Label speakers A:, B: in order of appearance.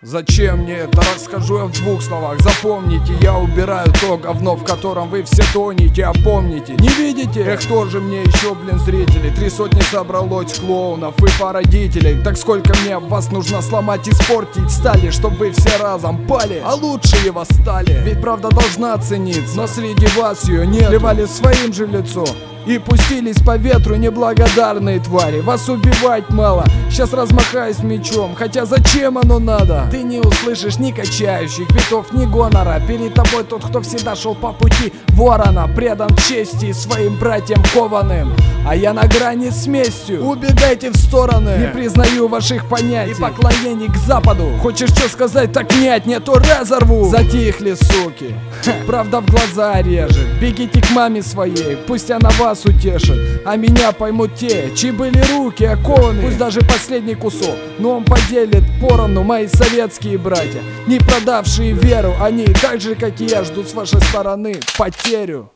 A: Зачем мне это? Расскажу я в двух словах. Запомните, я убираю то говно, в котором вы все тонете. А помните, не видите? Эх, тоже мне еще, блин, зрители. 3 сотни собралось клоунов и породителей. Так сколько мне вас нужно сломать, испортить стали, чтобы вы все разом пали, а лучшие восстали. Ведь правда должна цениться, но среди вас ее нет. Плевали своим же в лицо и пустились по ветру неблагодарные твари. Вас убивать мало, сейчас размахаюсь мечом, хотя зачем оно надо? Ты не услышишь ни качающих битов, ни гонора. Перед тобой тот, кто всегда шел по пути ворона, предан чести своим братьям кованым. А я на грани с местью. Убегайте в стороны, не признаю ваших понятий и поклонений к западу. Хочешь что сказать, так нет, не то разорву. Затихли, суки, правда в глаза режет. Бегите к маме своей, пусть она вас утешит, а меня поймут те, чьи были руки окованы. Пусть даже последний кусок, но он поделит поровну мои советские братья, не продавшие веру. Они так же, как и я, ждут с вашей стороны потерю.